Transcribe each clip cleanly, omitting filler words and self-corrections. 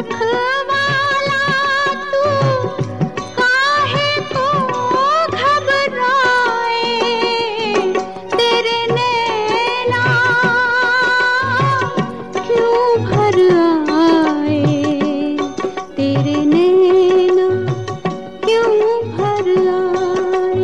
रखवाला तू काहे को घबराए, तेरे नैना क्यों भर आए, तेरे नैना क्यों भर आए।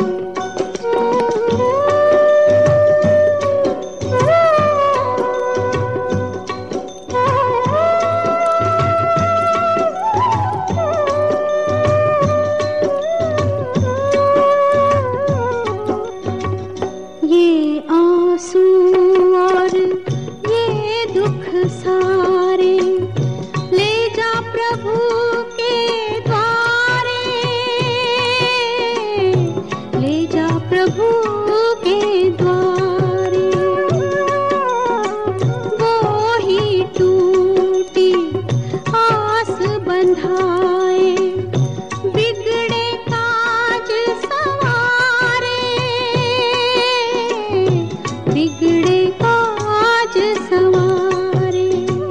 ये आंसू और ये दुख सारे ले जा प्रभु के द्वारे, ले जा प्रभु के द्वारे। वो ही टूटी आस बंधाए, बिगड़े काज सवारे, बिगड़े काज सवारे।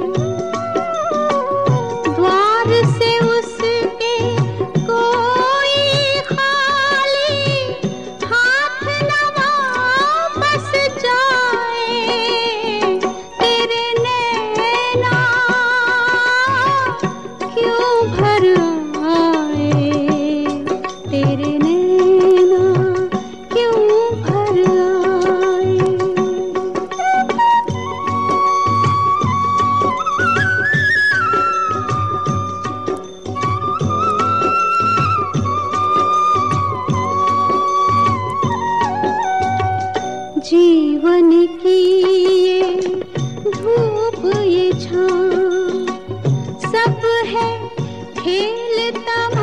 द्वार से उसके कोई खाली हाथ न वापस जाए, तेरे नैना क्यों भर आए, तेरे नैना क्यों भर आए। जीवन की ये धूप ये छाँव सब है खेल तमाशा,